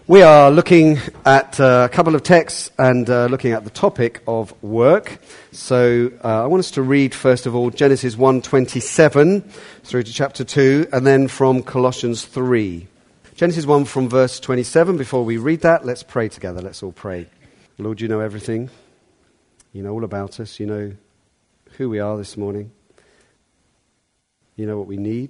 We are looking at a couple of texts and looking at the topic of work. So I want us to read, first of all, Genesis 1:27 through to chapter 2, and then from Colossians 3. Genesis 1 from verse 27. Before we read that, let's pray together. Let's all pray. Lord, you know everything. You know all about us. You know who we are this morning. You know what we need.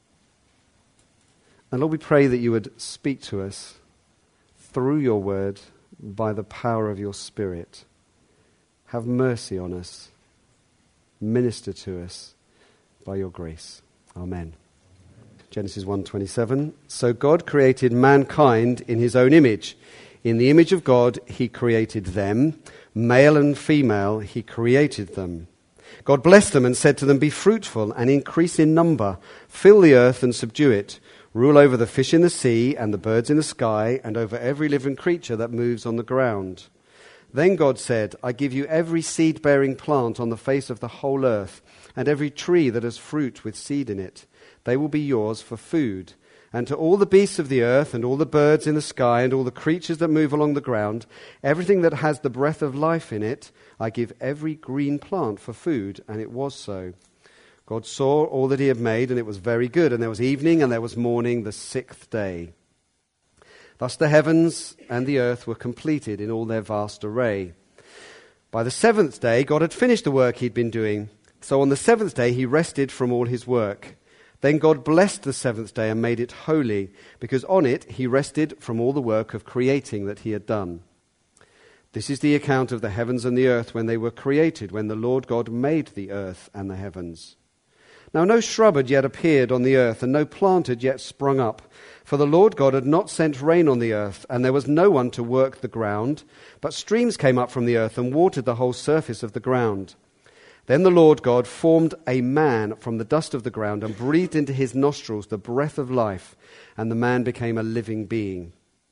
And Lord, we pray that you would speak to us through your word, by the power of your Spirit. Have mercy on us. Minister to us by your grace. Amen. Genesis 1:27. So God created mankind in his own image. In the image of God he created them. Male and female he created them. God blessed them and said to them, "Be fruitful and increase in number. Fill the earth and subdue it. Rule over the fish in the sea and the birds in the sky and over every living creature that moves on the ground." Then God said, "I give you every seed-bearing plant on the face of the whole earth and every tree that has fruit with seed in it. They will be yours for food. And to all the beasts of the earth and all the birds in the sky and all the creatures that move along the ground, everything that has the breath of life in it, I give every green plant for food." And it was so. God saw all that he had made, and it was very good. And there was evening, and there was morning, the sixth day. Thus the heavens and the earth were completed in all their vast array. By the seventh day, God had finished the work he'd been doing. So on the seventh day, he rested from all his work. Then God blessed the seventh day and made it holy, because on it he rested from all the work of creating that he had done. This is the account of the heavens and the earth when they were created, when the Lord God made the earth and the heavens. Now no shrub had yet appeared on the earth, and no plant had yet sprung up, for the Lord God had not sent rain on the earth, and there was no one to work the ground, but streams came up from the earth and watered the whole surface of the ground. Then the Lord God formed a man from the dust of the ground and breathed into his nostrils the breath of life, and the man became a living being.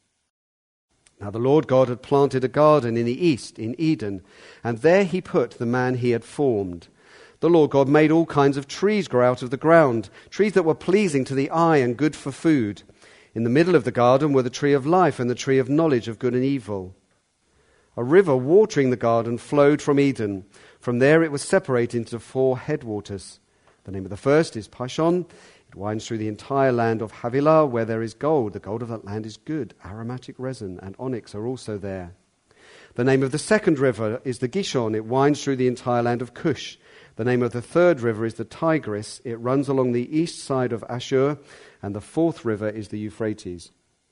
Now the Lord God had planted a garden in the east, in Eden, and there he put the man he had formed. The Lord God made all kinds of trees grow out of the ground, trees that were pleasing to the eye and good for food. In the middle of the garden were the tree of life and the tree of knowledge of good and evil. A river watering the garden flowed from Eden. From there it was separated into 4 headwaters. The name of the first is Pishon. It winds through the entire land of Havilah, where there is gold. The gold of that land is good. Aromatic resin and onyx are also there. The name of the second river is the Gishon. It winds through the entire land of Cush. The name of the third river is the Tigris. It runs along the east side of Ashur, and the fourth river is the Euphrates.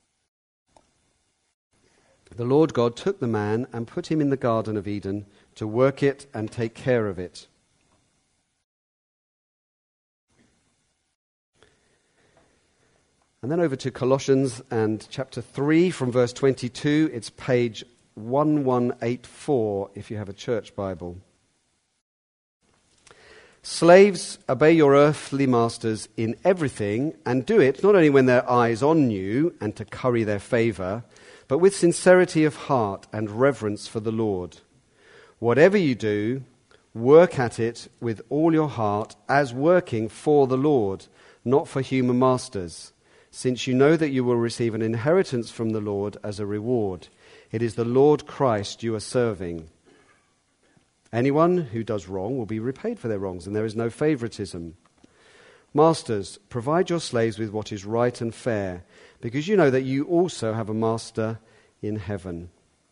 The Lord God took the man and put him in the Garden of Eden to work it and take care of it. And then over to Colossians and chapter 3 from verse 22. It's page 1184 if you have a church Bible. "Slaves, obey your earthly masters in everything, and do it not only when their eyes on you and to curry their favor, but with sincerity of heart and reverence for the Lord. Whatever you do, work at it with all your heart, as working for the Lord, not for human masters, since you know that you will receive an inheritance from the Lord as a reward. It is the Lord Christ you are serving. Anyone who does wrong will be repaid for their wrongs, and there is no favoritism. Masters, provide your slaves with what is right and fair, because you know that you also have a master in heaven."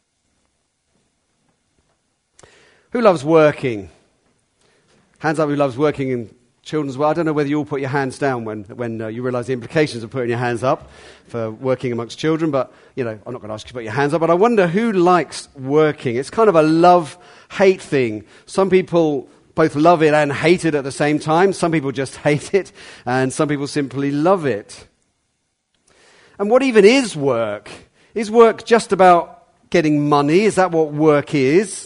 Who loves working? Hands up who loves working in children's work. I don't know whether you all put your hands down when you realise the implications of putting your hands up for working amongst children, but, I'm not going to ask you to put your hands up, but I wonder who likes working. It's kind of a love-hate thing. Some people both love it and hate it at the same time. Some people just hate it, and some people simply love it. And what even is work? Is work just about getting money? Is that what work is?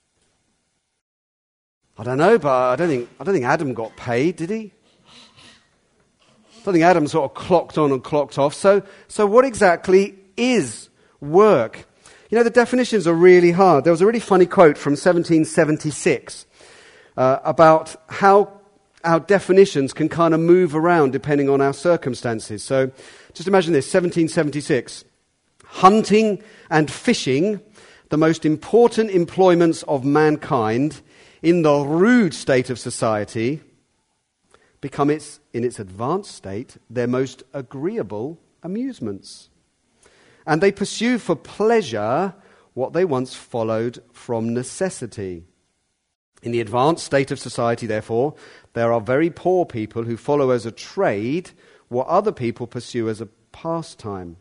I don't know, but I don't think Adam got paid, did he? I don't think Adam sort of clocked on and clocked off. So what exactly is work? The definitions are really hard. There was a really funny quote from 1776 about how our definitions can kind of move around depending on our circumstances. So just imagine this, 1776. Hunting and fishing, the most important employments of mankind in the rude state of society, become in its advanced state their most agreeable amusements. And they pursue for pleasure what they once followed from necessity. In the advanced state of society, therefore, there are very poor people who follow as a trade what other people pursue as a pastime.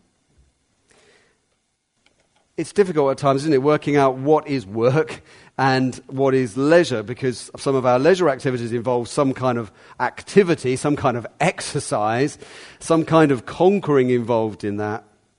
It's difficult at times, isn't it, working out what is work and what is leisure, because some of our leisure activities involve some kind of activity, some kind of exercise, some kind of conquering involved in that.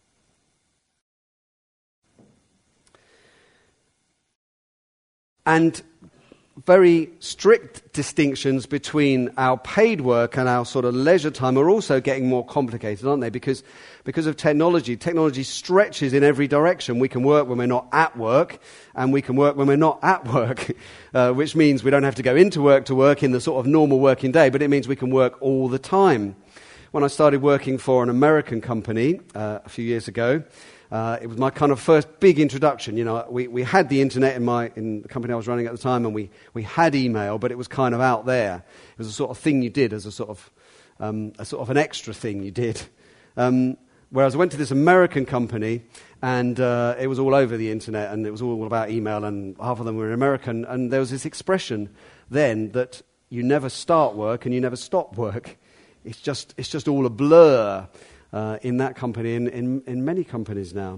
And very strict distinctions between our paid work and our sort of leisure time are also getting more complicated, aren't they? Because of technology. Technology stretches in every direction. We can work when we're not at work, and we can work when we're not at work, which means we don't have to go into work to work in the sort of normal working day, but it means we can work all the time. When I started working for an American company a few years ago, it was my kind of first big introduction. You know, we had the internet in the company I was running at the time, and we had email, but it was kind of out there. It was a sort of thing you did as a sort of an extra thing you did. Whereas I went to this American company, and it was all over the internet, and it was all about email, and half of them were American, and there was this expression then that you never start work and you never stop work. It's just all a blur. In that company, in many companies now.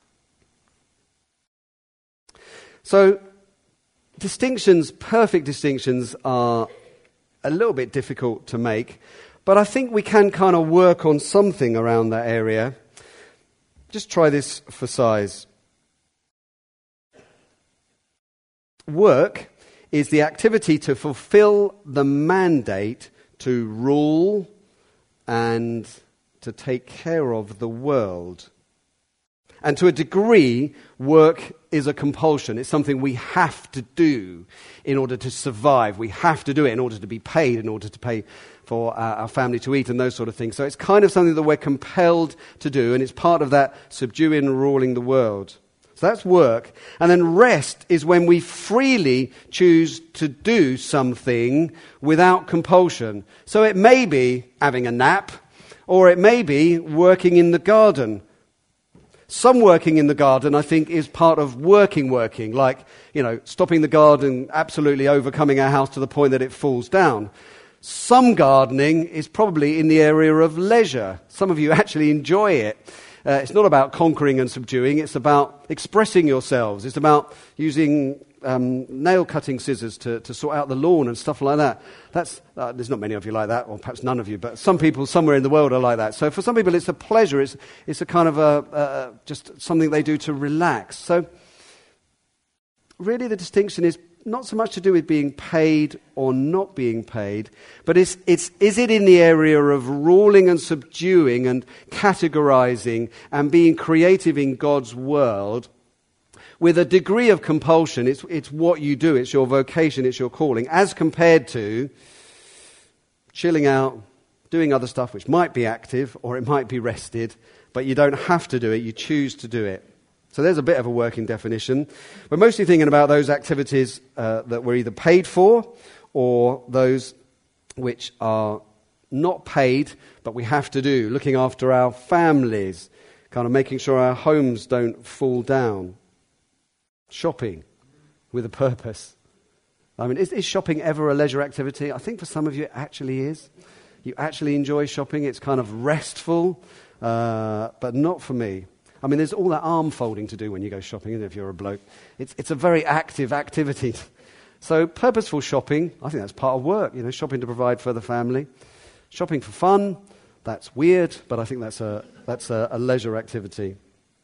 So distinctions, perfect distinctions, are a little bit difficult to make, but I think we can kind of work on something around that area. Just try this for size. Work is the activity to fulfill the mandate to rule and to take care of the world. And to a degree, work is a compulsion. It's something we have to do in order to survive. We have to do it in order to be paid, in order to pay for our family to eat and those sort of things. So it's kind of something that we're compelled to do, and it's part of that subduing and ruling the world. So that's work. And then rest is when we freely choose to do something without compulsion. So it may be having a nap, or it may be working in the garden. Some working in the garden, I think, is part of working, like, you know, stopping the garden, absolutely overcoming our house to the point that it falls down. Some gardening is probably in the area of leisure. Some of you actually enjoy it. It's not about conquering and subduing. It's about expressing yourselves. It's about using nail-cutting scissors to sort out the lawn and stuff like that. There's not many of you like that, or perhaps none of you, but some people somewhere in the world are like that. So for some people it's a pleasure. It's a kind of just something they do to relax. So really the distinction is not so much to do with being paid or not being paid, but is it in the area of ruling and subduing and categorizing and being creative in God's world with a degree of compulsion. It's what you do, it's your vocation, it's your calling, as compared to chilling out, doing other stuff which might be active or it might be rested, but you don't have to do it, you choose to do it. So there's a bit of a working definition. We're mostly thinking about those activities that we're either paid for or those which are not paid but we have to do, looking after our families, kind of making sure our homes don't fall down. Shopping with a purpose. I mean, is shopping ever a leisure activity? I think for some of you it actually is. You actually enjoy shopping. It's kind of restful, but not for me. I mean, there's all that arm folding to do when you go shopping, isn't it, if you're a bloke? It's a very active activity. So purposeful shopping, I think that's part of work, you know, shopping to provide for the family. Shopping for fun, that's weird, but I think that's a leisure activity.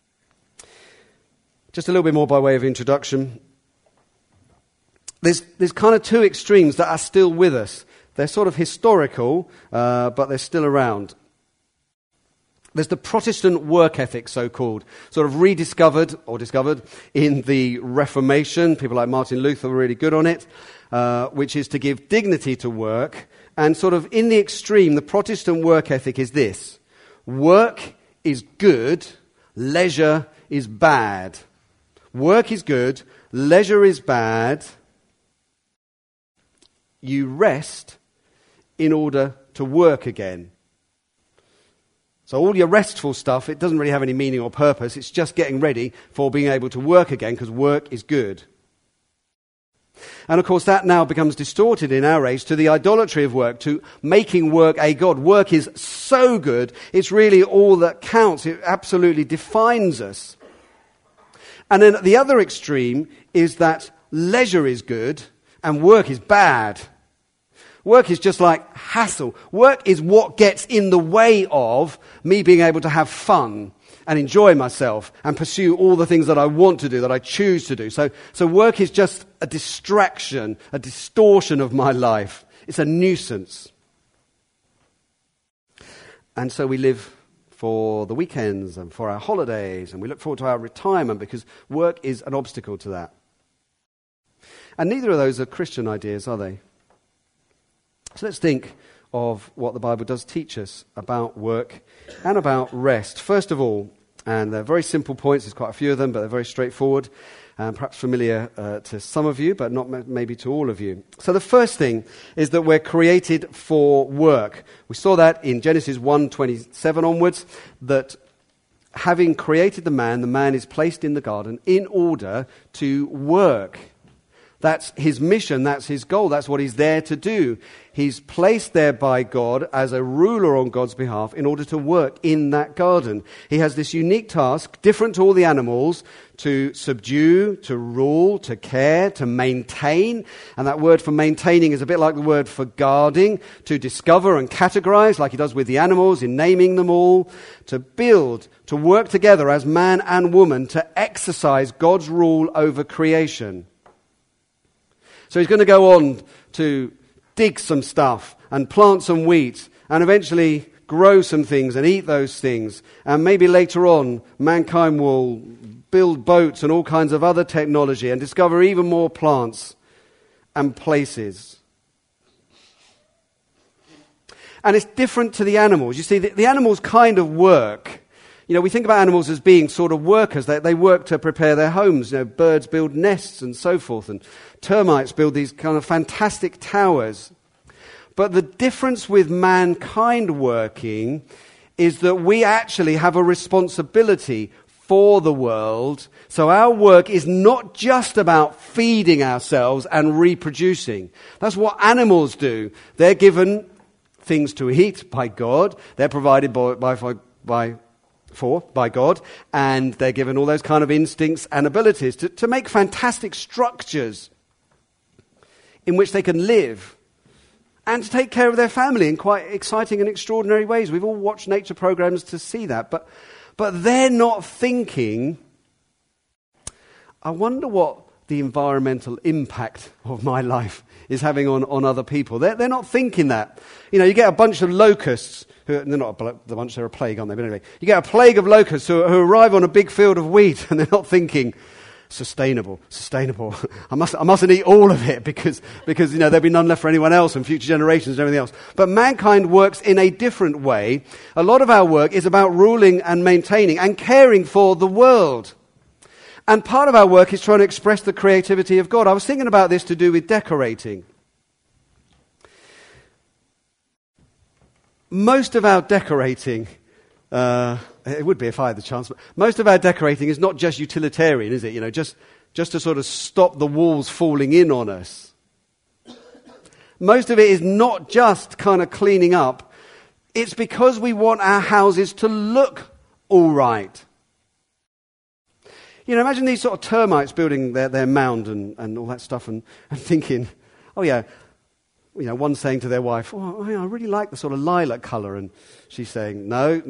Just a little bit more by way of introduction. There's kind of two extremes that are still with us. They're sort of historical, but they're still around. There's the Protestant work ethic, so-called, sort of rediscovered or discovered in the Reformation. People like Martin Luther were really good on it, which is to give dignity to work. And sort of in the extreme, the Protestant work ethic is this: work is good leisure is bad. Work is good, leisure is bad. You rest in order to work again. So all your restful stuff, it doesn't really have any meaning or purpose. It's just getting ready for being able to work again, because work is good. And of course that now becomes distorted in our age to the idolatry of work, to making work a god. Work is so good, it's really all that counts. It absolutely defines us. And then at the other extreme is that leisure is good and work is bad. Work is just like hassle. Work is what gets in the way of me being able to have fun and enjoy myself and pursue all the things that I want to do, that I choose to do. So work is just a distraction, a distortion of my life. It's a nuisance. And so we live for the weekends and for our holidays, and we look forward to our retirement because work is an obstacle to that. And neither of those are Christian ideas, are they? So let's think of what the Bible does teach us about work and about rest. First of all, and they're very simple points, there's quite a few of them, but they're very straightforward, and perhaps familiar to some of you, but not maybe to all of you. So the first thing is that we're created for work. We saw that in Genesis 1:27 onwards, that having created the man is placed in the garden in order to work. That's his mission, that's his goal, that's what he's there to do. He's placed there by God as a ruler on God's behalf in order to work in that garden. He has this unique task, different to all the animals, to subdue, to rule, to care, to maintain. And that word for maintaining is a bit like the word for guarding, to discover and categorize, like he does with the animals in naming them all, to build, to work together as man and woman, to exercise God's rule over creation. So he's going to go on to dig some stuff and plant some wheat and eventually grow some things and eat those things. And maybe later on, mankind will build boats and all kinds of other technology and discover even more plants and places. And it's different to the animals. You see, the animals kind of work. You know, we think about animals as being sort of workers. They work to prepare their homes. You know, birds build nests and so forth, and termites build these kind of fantastic towers. But the difference with mankind working is that we actually have a responsibility for the world. So our work is not just about feeding ourselves and reproducing. That's what animals do. They're given things to eat by God. They're provided by God, and they're given all those kind of instincts and abilities to make fantastic structures in which they can live and to take care of their family in quite exciting and extraordinary ways. We've all watched nature programs to see that, but they're not thinking, I wonder what the environmental impact of my life is having on other people. They're not thinking that. You know, you get a bunch of locusts. They're not the bunch, they're a plague, aren't they? But anyway, you get a plague of locusts who arrive on a big field of wheat, and they're not thinking, sustainable. I mustn't eat all of it because you know there'll be none left for anyone else and future generations and everything else. But mankind works in a different way. A lot of our work is about ruling and maintaining and caring for the world. And part of our work is trying to express the creativity of God. I was thinking about this to do with decorating. Most of our decorating, it would be if I had the chance, but most of our decorating is not just utilitarian, is it? You know, just to sort of stop the walls falling in on us. Most of it is not just kind of cleaning up. It's because we want our houses to look all right. You know, imagine these sort of termites building their mound and all that stuff and thinking, oh yeah, you know, one saying to their wife, oh, I really like the sort of lilac colour, and she's saying, no,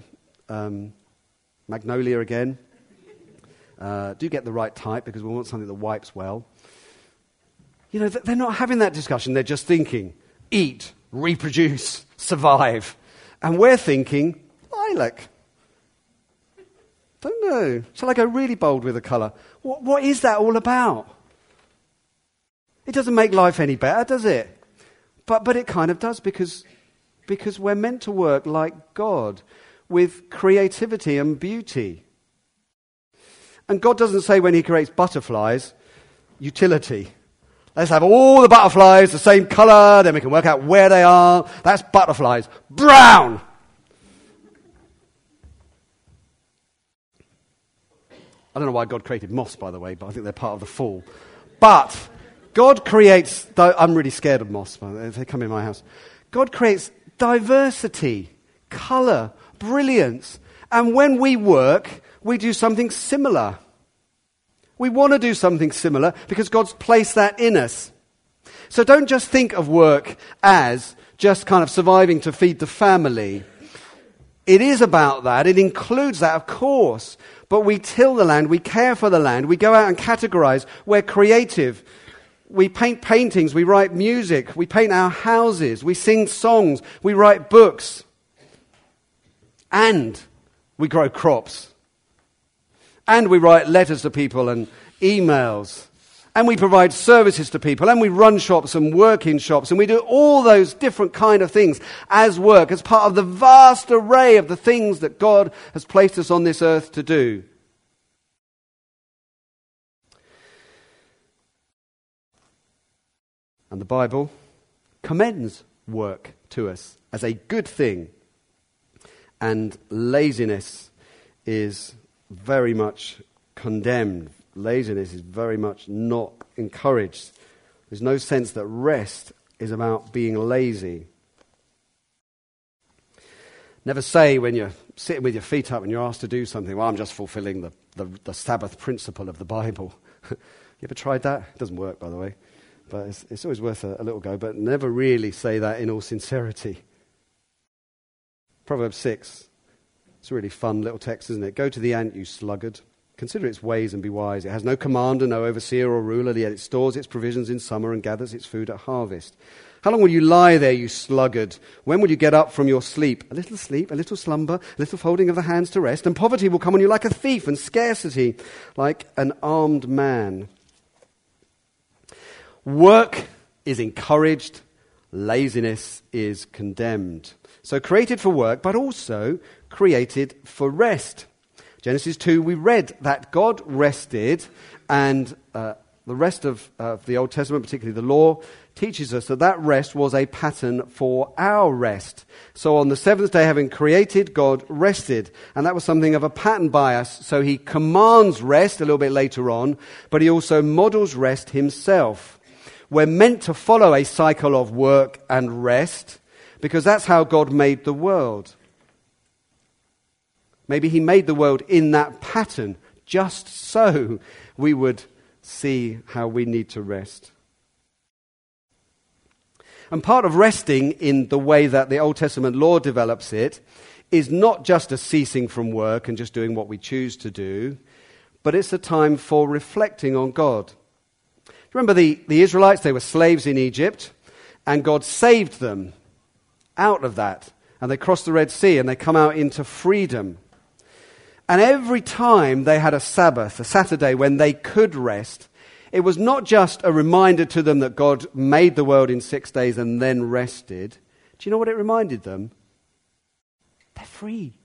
magnolia again. Do get the right type because we want something that wipes well. You know, they're not having that discussion. They're just thinking, eat, reproduce, survive. And we're thinking, lilac. Don't know. Shall I go really bold with the colour? What is that all about? It doesn't make life any better, does it? But it kind of does because we're meant to work like God with creativity and beauty. And God doesn't say when he creates butterflies, utility. Let's have all the butterflies the same colour, then we can work out where they are. That's butterflies. Brown! I don't know why God created moths, by the way, but I think they're part of the fall. But God creates, I'm really scared of moths, by the way, if they come in my house. God creates diversity, colour, brilliance. And when we work, we do something similar. We want to do something similar because God's placed that in us. So don't just think of work as just kind of surviving to feed the family. It is about that. It includes that, of course. But we till the land, we care for the land, we go out and categorize. We're creative. We paint paintings, we write music, we paint our houses, we sing songs, we write books. And we grow crops. And we write letters to people and emails. And we provide services to people. And we run shops and work in shops. And we do all those different kind of things as work, as part of the vast array of the things that God has placed us on this earth to do. And the Bible commends work to us as a good thing. And laziness is very much condemned. Laziness is very much not encouraged. There's no sense that rest is about being lazy. Never say when you're sitting with your feet up and you're asked to do something, well, I'm just fulfilling the Sabbath principle of the Bible. You ever tried that? It doesn't work, by the way. But it's always worth a little go. But never really say that in all sincerity. Proverbs 6. It's a really fun little text, isn't it? Go to the ant, you sluggard. Consider its ways and be wise. It has no commander, no overseer or ruler, yet it stores its provisions in summer and gathers its food at harvest. How long will you lie there, you sluggard? When will you get up from your sleep? A little slumber, a little folding of the hands to rest, and poverty will come on you like a thief, and scarcity like an armed man. Work is encouraged, laziness is condemned. So created for work, but also created for rest. Genesis 2, we read that God rested, and the rest of the Old Testament, particularly the law, teaches us that that rest was a pattern for our rest. So on the seventh day, having created, God rested. And that was something of a pattern by us. So he commands rest a little bit later on, but he also models rest himself. We're meant to follow a cycle of work and rest because that's how God made the world. Maybe he made the world in that pattern just so we would see how we need to rest. And part of resting in the way that the Old Testament law develops it is not just a ceasing from work and just doing what we choose to do, but it's a time for reflecting on God. Remember the Israelites, they were slaves in Egypt, and God saved them out of that. And they crossed the Red Sea and they come out into freedom. And every time they had a Sabbath, a Saturday when they could rest, it was not just a reminder to them that God made the world in 6 days and then rested. Do you know what it reminded them? They're free.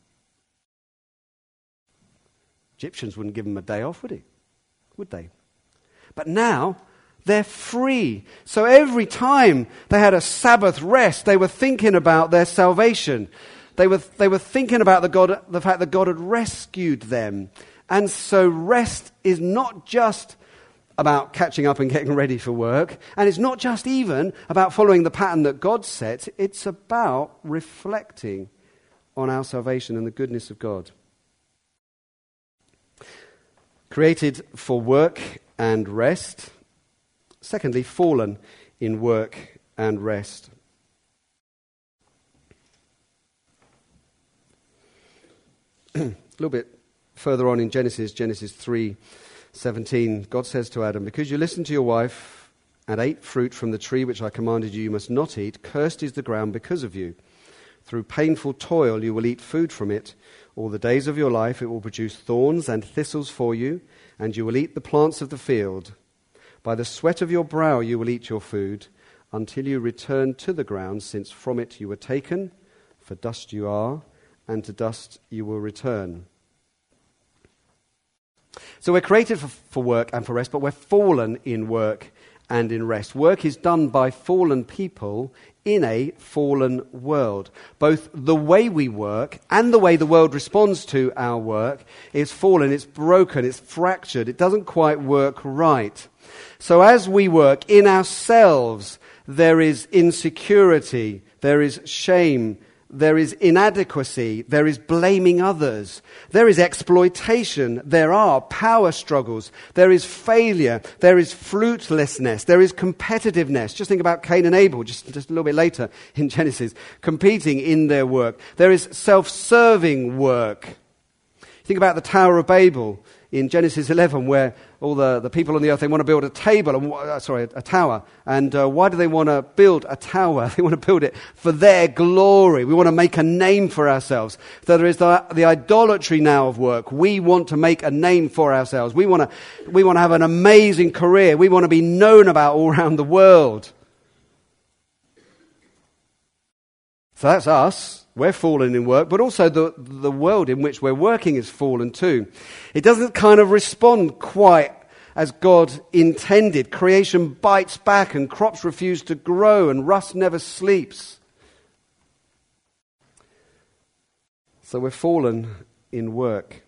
Egyptians wouldn't give them a day off, would they? But now they're free. So every time they had a Sabbath rest, they were thinking about their salvation. They were thinking about the fact that God had rescued them. And so rest is not just about catching up and getting ready for work. And it's not just even about following the pattern that God sets. It's about reflecting on our salvation and the goodness of God. Created for work and rest. Secondly, fallen in work and rest. A little bit further on in Genesis 3:17, God says to Adam, because you listened to your wife and ate fruit from the tree which I commanded you must not eat, cursed is the ground because of you. Through painful toil you will eat food from it. All the days of your life it will produce thorns and thistles for you, and you will eat the plants of the field. By the sweat of your brow you will eat your food, until you return to the ground, since from it you were taken, for dust you are, and to dust you will return. So we're created for work and for rest, but we're fallen in work and in rest. Work is done by fallen people in a fallen world. Both the way we work and the way the world responds to our work is fallen, it's broken, it's fractured, it doesn't quite work right. So as we work in ourselves, there is insecurity, there is shame, there is inadequacy, there is blaming others, there is exploitation, there are power struggles, there is failure, there is fruitlessness, there is competitiveness. Just think about Cain and Abel, just a little bit later in Genesis, competing in their work. There is self-serving work. Think about the Tower of Babel in Genesis 11, where all the people on the earth, they want to build a tower. And why do they want to build a tower? They want to build it for their glory. We want to make a name for ourselves. So there is the idolatry now of work. We want to make a name for ourselves. We want to have an amazing career. We want to be known about all around the world. So that's us. We're fallen in work, but also the world in which we're working is fallen too. It doesn't kind of respond quite as God intended. Creation bites back and crops refuse to grow and rust never sleeps. So we're fallen in work.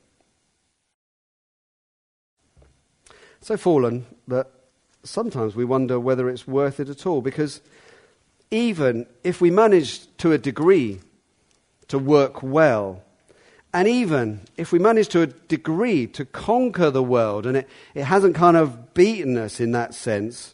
So fallen that sometimes we wonder whether it's worth it at all, because even if we manage to a degree to work well, and even if we manage to a degree to conquer the world, and it hasn't kind of beaten us in that sense,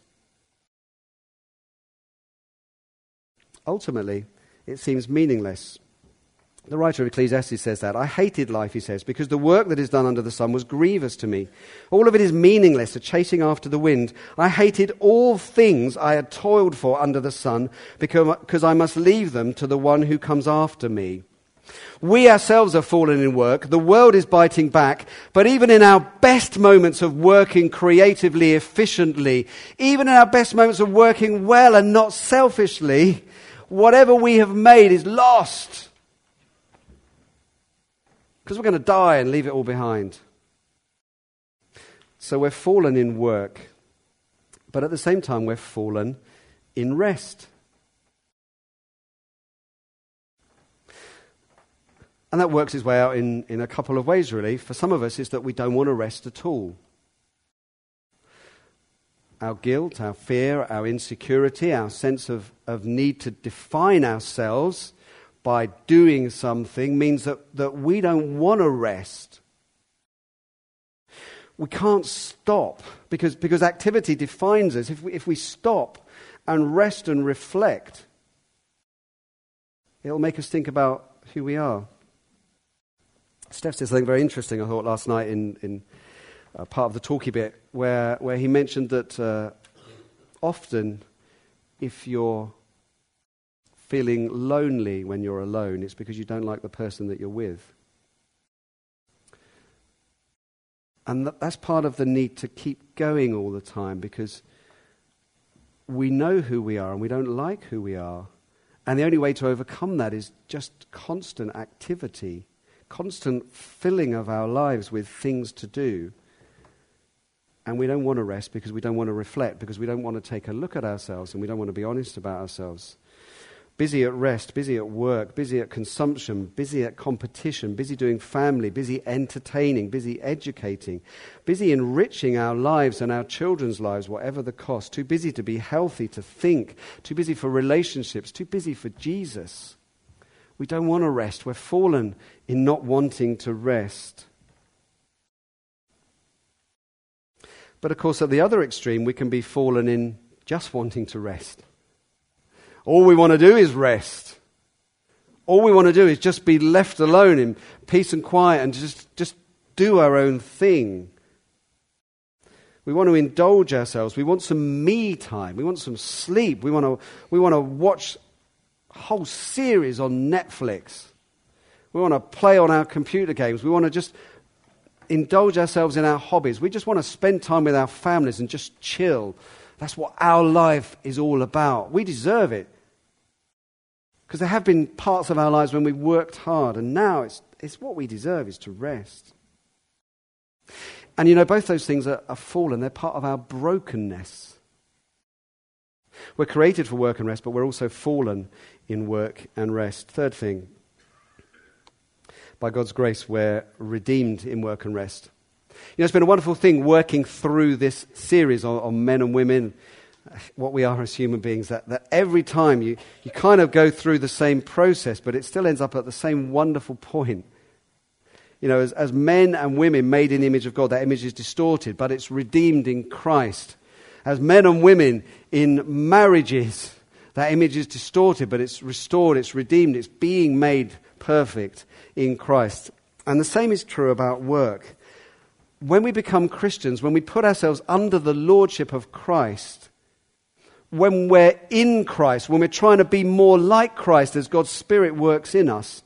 ultimately it seems meaningless. The writer of Ecclesiastes says that. I hated life, he says, because the work that is done under the sun was grievous to me. All of it is meaningless, a chasing after the wind. I hated all things I had toiled for under the sun, because I must leave them to the one who comes after me. We ourselves are fallen in work. The world is biting back. But even in our best moments of working creatively, efficiently, even in our best moments of working well and not selfishly, whatever we have made is lost. Because we're going to die and leave it all behind. So we're fallen in work. But at the same time, we're fallen in rest. And that works its way out in a couple of ways, really. For some of us, it's that we don't want to rest at all. Our guilt, our fear, our insecurity, our sense of need to define ourselves by doing something means that we don't want to rest. We can't stop because activity defines us. If we stop and rest and reflect, it'll make us think about who we are. Steph said something very interesting, I thought, last night in part of the talky bit, where he mentioned that often if you're feeling lonely when you're alone, it's because you don't like the person that you're with. And that's part of the need to keep going all the time, because we know who we are and we don't like who we are. And the only way to overcome that is just constant activity, constant filling of our lives with things to do. And we don't want to rest because we don't want to reflect, because we don't want to take a look at ourselves and we don't want to be honest about ourselves. Busy at rest, busy at work, busy at consumption, busy at competition, busy doing family, busy entertaining, busy educating, busy enriching our lives and our children's lives, whatever the cost. Too busy to be healthy, to think, too busy for relationships, too busy for Jesus. We don't want to rest. We're fallen in not wanting to rest. But of course, at the other extreme, we can be fallen in just wanting to rest. All we want to do is rest. All we want to do is just be left alone in peace and quiet and just do our own thing. We want to indulge ourselves. We want some me time. We want some sleep. We want to watch a whole series on Netflix. We want to play on our computer games. We want to just indulge ourselves in our hobbies. We just want to spend time with our families and just chill. That's what our life is all about. We deserve it. Because there have been parts of our lives when we worked hard, and now it's what we deserve is to rest. And you know, both those things are fallen. They're part of our brokenness. We're created for work and rest, but we're also fallen in work and rest. Third thing, by God's grace, we're redeemed in work and rest. You know, it's been a wonderful thing working through this series on men and women, what we are as human beings, that every time you kind of go through the same process, but it still ends up at the same wonderful point. You know, as men and women made in the image of God, that image is distorted, but it's redeemed in Christ. As men and women in marriages, that image is distorted, but it's restored, it's redeemed, it's being made perfect in Christ. And the same is true about work. When we become Christians, when we put ourselves under the lordship of Christ, when we're in Christ, when we're trying to be more like Christ as God's Spirit works in us,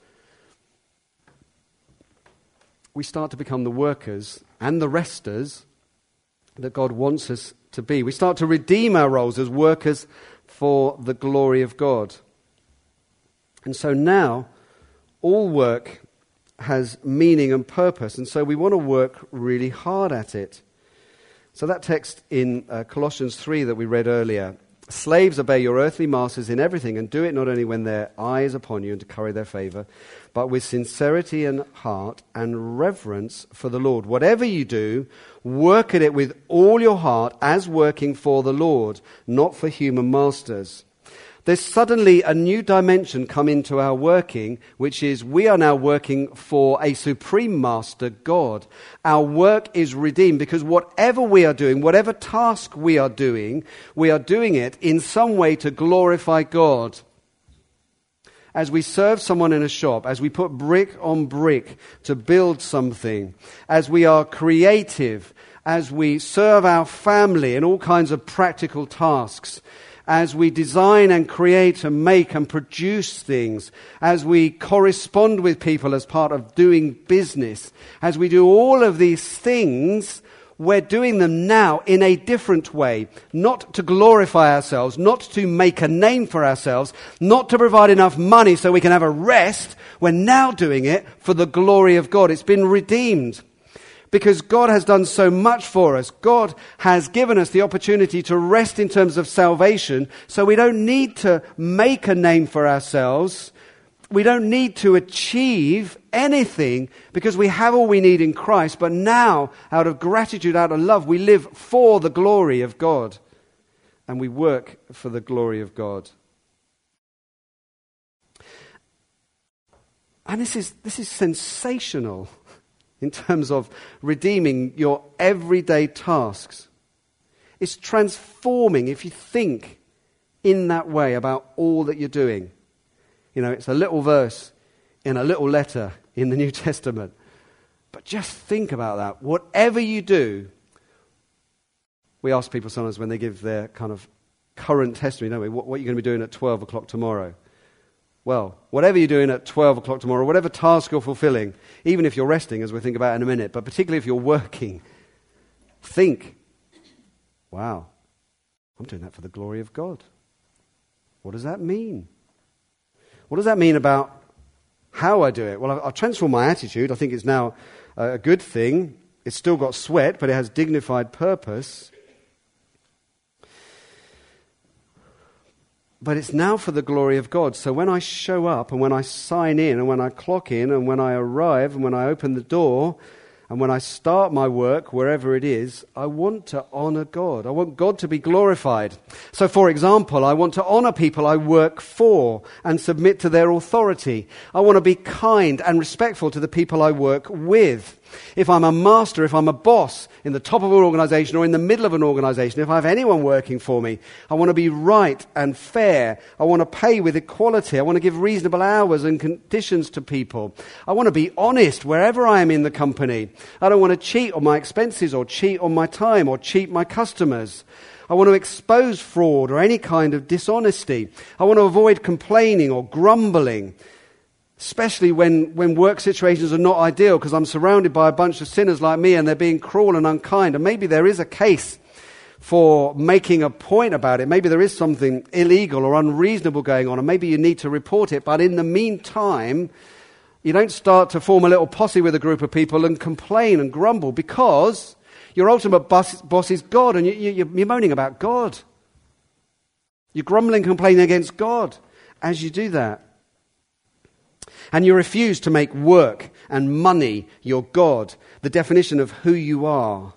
we start to become the workers and the resters that God wants us to be. We start to redeem our roles as workers for the glory of God. And so now, all work has meaning and purpose, and so we want to work really hard at it. So that text in Colossians 3 that we read earlier, slaves, obey your earthly masters in everything, and do it not only when their eye is upon you and to curry their favor, but with sincerity and heart and reverence for the Lord. Whatever you do, work at it with all your heart as working for the Lord, not for human masters. There's suddenly a new dimension come into our working, which is we are now working for a supreme master, God. Our work is redeemed because whatever we are doing, whatever task we are doing it in some way to glorify God. As we serve someone in a shop, as we put brick on brick to build something, as we are creative, as we serve our family in all kinds of practical tasks, as we design and create and make and produce things, as we correspond with people as part of doing business, as we do all of these things, we're doing them now in a different way, not to glorify ourselves, not to make a name for ourselves, not to provide enough money so we can have a rest. We're now doing it for the glory of God. It's been redeemed. Because God has done so much for us. God has given us the opportunity to rest in terms of salvation, so we don't need to make a name for ourselves. We don't need to achieve anything because we have all we need in Christ. But now, out of gratitude, out of love, we live for the glory of God. And we work for the glory of God. And this is sensational. In terms of redeeming your everyday tasks. It's transforming if you think in that way about all that you're doing. You know, it's a little verse in a little letter in the New Testament. But just think about that. Whatever you do, we ask people sometimes when they give their kind of current testimony, don't we? What are you going to be doing at 12 o'clock tomorrow? Well, whatever you're doing at 12 o'clock tomorrow, whatever task you're fulfilling, even if you're resting, as we'll think about in a minute, but particularly if you're working, think, wow, I'm doing that for the glory of God. What does that mean? What does that mean about how I do it? Well, I've transformed my attitude. I think it's now a good thing. It's still got sweat, but it has dignified purpose. But it's now for the glory of God. So when I show up and when I sign in and when I clock in and when I arrive and when I open the door and when I start my work, wherever it is, I want to honor God. I want God to be glorified. So for example, I want to honor people I work for and submit to their authority. I want to be kind and respectful to the people I work with. If I'm a master, if I'm a boss in the top of an organization or in the middle of an organization, if I have anyone working for me, I want to be right and fair. I want to pay with equality. I want to give reasonable hours and conditions to people. I want to be honest wherever I am in the company. I don't want to cheat on my expenses or cheat on my time or cheat my customers. I want to expose fraud or any kind of dishonesty. I want to avoid complaining or grumbling. Especially when work situations are not ideal because I'm surrounded by a bunch of sinners like me and they're being cruel and unkind. And maybe there is a case for making a point about it. Maybe there is something illegal or unreasonable going on and maybe you need to report it. But in the meantime, you don't start to form a little posse with a group of people and complain and grumble because Your ultimate boss is God, and you're moaning about God. You're grumbling, complaining against God as you do that. And you refuse to make work and money your God, the definition of who you are.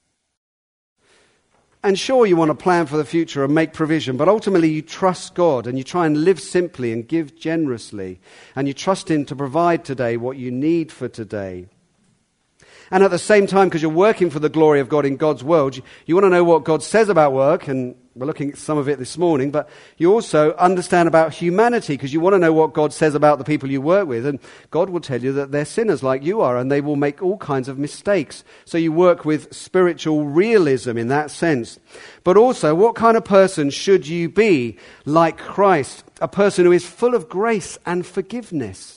And sure, you want to plan for the future and make provision, but ultimately you trust God and you try and live simply and give generously. And you trust Him to provide today what you need for today. And at the same time, because you're working for the glory of God in God's world, you want to know what God says about work, and we're looking at some of it this morning, but you also understand about humanity, because you want to know what God says about the people you work with, and God will tell you that they're sinners like you are, and they will make all kinds of mistakes. So you work with spiritual realism in that sense. But also, what kind of person should you be like Christ? A person who is full of grace and forgiveness.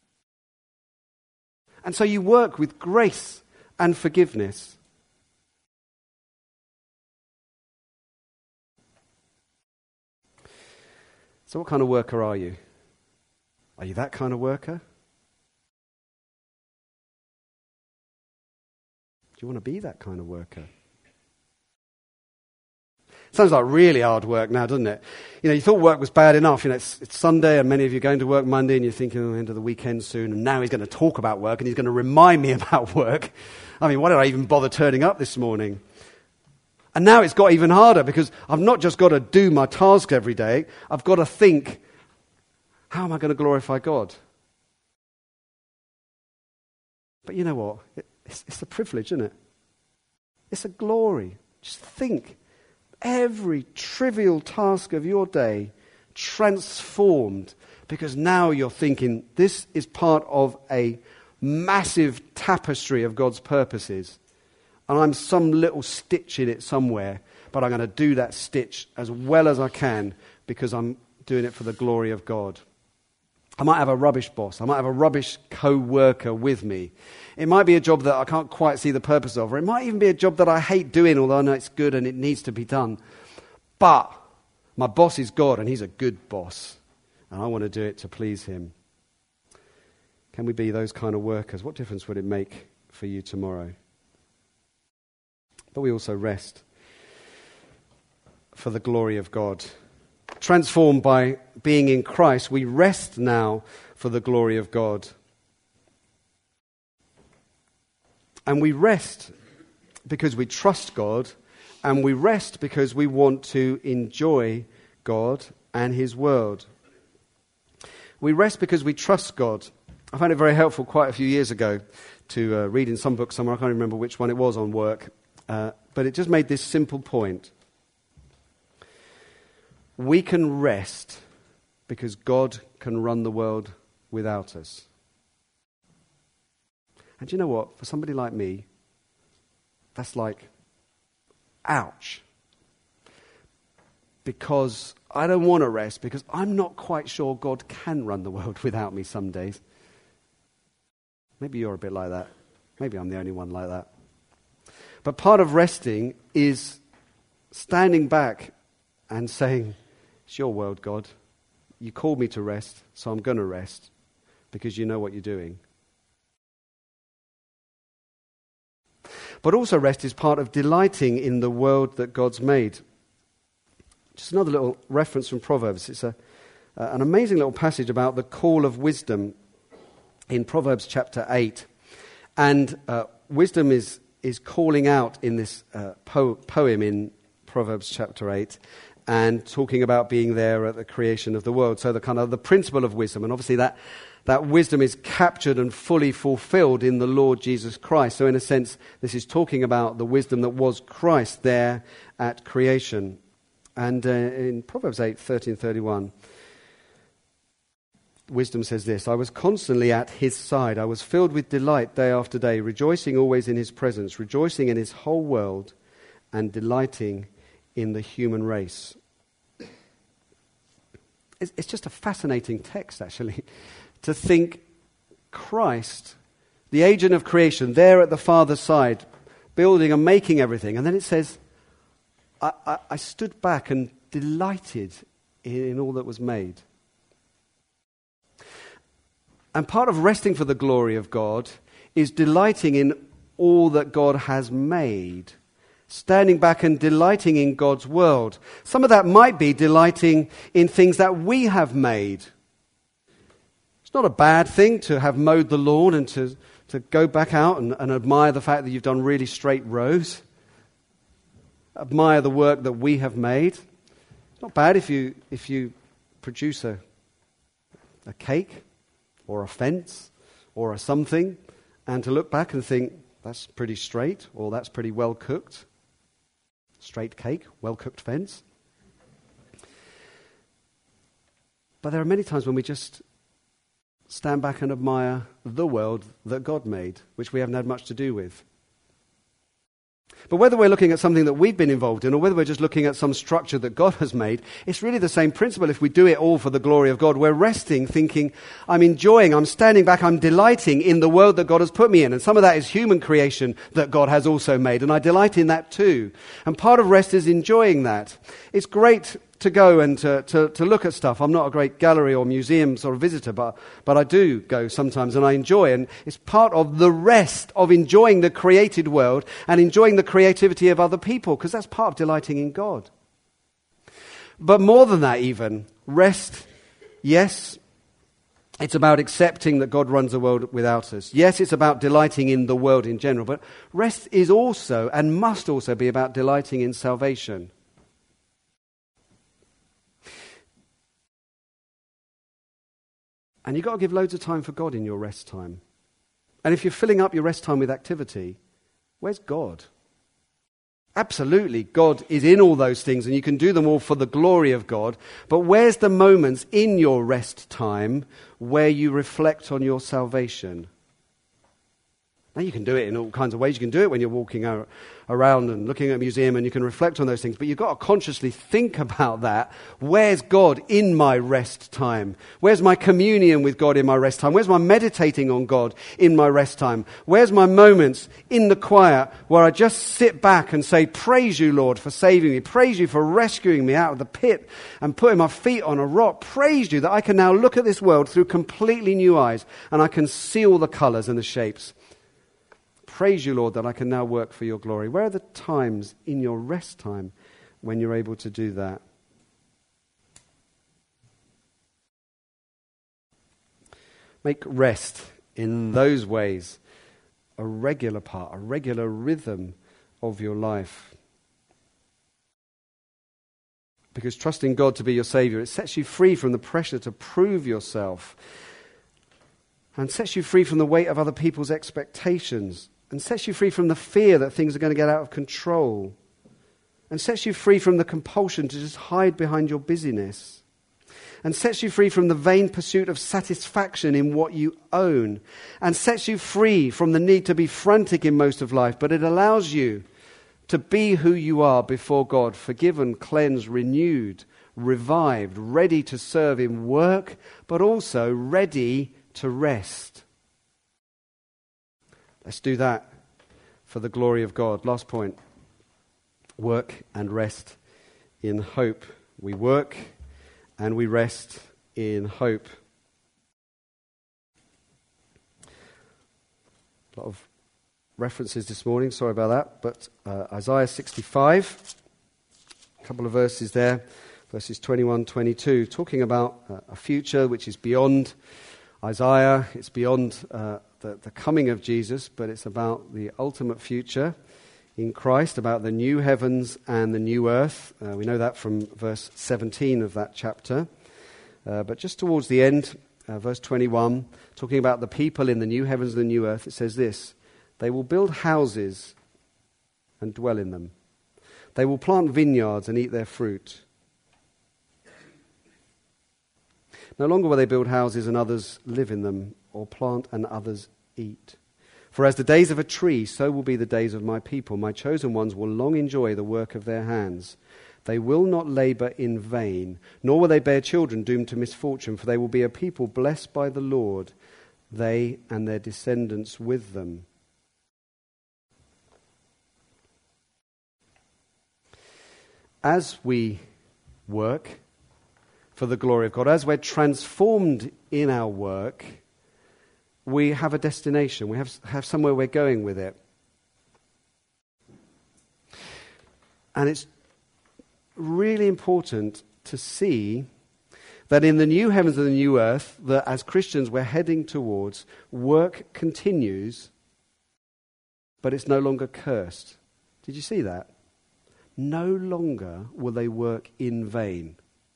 And so you work with grace and forgiveness. So what kind of worker are you? Are you that kind of worker? Do you want to be that kind of worker? Sounds like really hard work now, doesn't it? You know, you thought work was bad enough. You know, it's Sunday and many of you are going to work Monday and you're thinking, oh, end of the weekend soon, and now he's going to talk about work and he's going to remind me about work. I mean, why did I even bother turning up this morning? And now it's got even harder because I've not just got to do my task every day, I've got to think, how am I going to glorify God? But you know what? It's a privilege, isn't it? It's a glory. Just think. Every trivial task of your day transformed because now you're thinking this is part of a massive tapestry of God's purposes and I'm some little stitch in it somewhere, but I'm going to do that stitch as well as I can because I'm doing it for the glory of God. I might have a rubbish boss. I might have a rubbish co-worker with me. It might be a job that I can't quite see the purpose of, or it might even be a job that I hate doing, although I know it's good and it needs to be done. But my boss is God, and He's a good boss, and I want to do it to please Him. Can we be those kind of workers? What difference would it make for you tomorrow? But we also rest for the glory of God. Transformed by being in Christ, we rest now for the glory of God. And we rest because we trust God, and we rest because we want to enjoy God and His world. We rest because we trust God. I found it very helpful quite a few years ago to read in some book somewhere, I can't remember which one it was on work, but it just made this simple point. We can rest because God can run the world without us. And do you know what? For somebody like me, that's like, ouch. Because I don't want to rest because I'm not quite sure God can run the world without me some days. Maybe you're a bit like that. Maybe I'm the only one like that. But part of resting is standing back and saying, it's your world, God. You called me to rest, so I'm going to rest because you know what you're doing. But also rest is part of delighting in the world that God's made. Just another little reference from Proverbs. It's an amazing little passage about the call of wisdom in Proverbs chapter 8. And wisdom is calling out in this poem in Proverbs chapter 8 and talking about being there at the creation of the world. So the kind of the principle of wisdom, and obviously that wisdom is captured and fully fulfilled in the Lord Jesus Christ. So in a sense, this is talking about the wisdom that was Christ there at creation. And in Proverbs 8:30-31, wisdom says this: I was constantly at His side. I was filled with delight day after day, rejoicing always in His presence, rejoicing in His whole world, and delighting in the human race. It's just a fascinating text, actually, to think Christ, the agent of creation, there at the Father's side, building and making everything. And then it says, I stood back and delighted in all that was made. And part of resting for the glory of God is delighting in all that God has made. Standing back and delighting in God's world. Some of that might be delighting in things that we have made. It's not a bad thing to have mowed the lawn and to go back out and admire the fact that you've done really straight rows. Admire the work that we have made. It's not bad if you produce a cake or a fence or a something and to look back and think, that's pretty straight or that's pretty well cooked. Straight cake, well-cooked fence. But there are many times when we just stand back and admire the world that God made, which we haven't had much to do with. But whether we're looking at something that we've been involved in or whether we're just looking at some structure that God has made, it's really the same principle. If we do it all for the glory of God, we're resting, thinking, I'm enjoying, I'm standing back, I'm delighting in the world that God has put me in. And some of that is human creation that God has also made. And I delight in that too. And part of rest is enjoying that. It's great to go and to look at stuff. I'm not a great gallery or museum sort of visitor, but I do go sometimes and I enjoy. And it's part of the rest of enjoying the created world and enjoying the creativity of other people, because that's part of delighting in God. But more than that even, rest, yes, it's about accepting that God runs the world without us. Yes, it's about delighting in the world in general, but rest is also and must also be about delighting in salvation. And you've got to give loads of time for God in your rest time. And if you're filling up your rest time with activity, where's God? Absolutely, God is in all those things and you can do them all for the glory of God. But where's the moments in your rest time where you reflect on your salvation? Now you can do it in all kinds of ways. You can do it when you're walking around and looking at a museum and you can reflect on those things. But you've got to consciously think about that. Where's God in my rest time? Where's my communion with God in my rest time? Where's my meditating on God in my rest time? Where's my moments in the quiet where I just sit back and say, praise you, Lord, for saving me. Praise you for rescuing me out of the pit and putting my feet on a rock. Praise you that I can now look at this world through completely new eyes and I can see all the colours and the shapes. Praise you, Lord, that I can now work for your glory. Where are the times in your rest time when you're able to do that? Make rest in those ways a regular part, a regular rhythm of your life. Because trusting God to be your Saviour, it sets you free from the pressure to prove yourself and sets you free from the weight of other people's expectations. And sets you free from the fear that things are going to get out of control. And sets you free from the compulsion to just hide behind your busyness. And sets you free from the vain pursuit of satisfaction in what you own. And sets you free from the need to be frantic in most of life. But it allows you to be who you are before God, forgiven, cleansed, renewed, revived, ready to serve in work, but also ready to rest. Let's do that for the glory of God. Last point. Work and rest in hope. We work and we rest in hope. A lot of references this morning, sorry about that. But Isaiah 65, a couple of verses there, verses 21, 22, talking about a future which is beyond Isaiah. It's beyond the coming of Jesus, but it's about the ultimate future in Christ, about the new heavens and the new earth. We know that from verse 17 of that chapter. But just towards the end, verse 21, talking about the people in the new heavens and the new earth, it says this: they will build houses and dwell in them. They will plant vineyards and eat their fruit. No longer will they build houses and others live in them, or plant and others eat. For as the days of a tree, so will be the days of my people. My chosen ones will long enjoy the work of their hands. They will not labor in vain, nor will they bear children doomed to misfortune, for they will be a people blessed by the Lord, they and their descendants with them. As we work for the glory of God, as we're transformed in our work, we have a destination. We have somewhere we're going with it. And it's really important to see that in the new heavens and the new earth, that as Christians we're heading towards, work continues, but it's no longer cursed. Did you see that? No longer will they work in vain.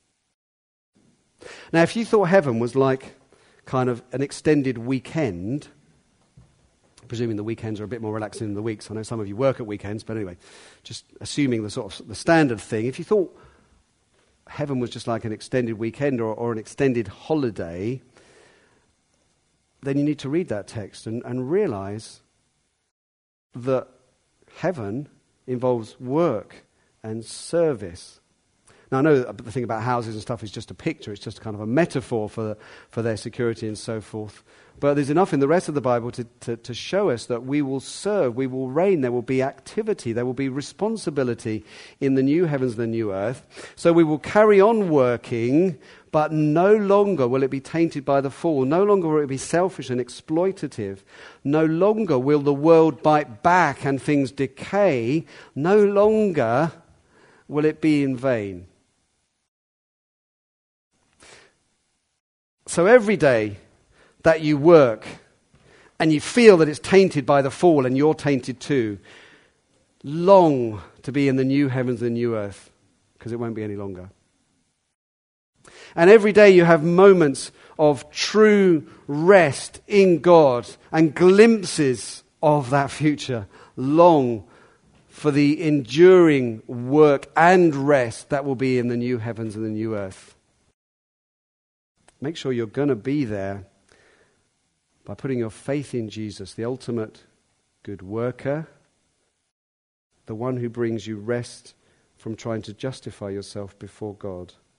Now, if you thought heaven was like kind of an extended weekend, presuming the weekends are a bit more relaxing than the weeks. I know some of you work at weekends, but anyway, just assuming the sort of the standard thing. If you thought heaven was just like an extended weekend or an extended holiday, then you need to read that text and realize that heaven involves work and service. Now, I know the thing about houses and stuff is just a picture. It's just kind of a metaphor for their security and so forth. But there's enough in the rest of the Bible to show us that we will serve, we will reign, there will be activity, there will be responsibility in the new heavens and the new earth. So we will carry on working, but no longer will it be tainted by the fall. No longer will it be selfish and exploitative. No longer will the world bite back and things decay. No longer will it be in vain. So every day that you work and you feel that it's tainted by the fall and you're tainted too, long to be in the new heavens and the new earth, because it won't be any longer. And every day you have moments of true rest in God and glimpses of that future. Long for the enduring work and rest that will be in the new heavens and the new earth. Make sure you're going to be there by putting your faith in Jesus, the ultimate good worker, the one who brings you rest from trying to justify yourself before God.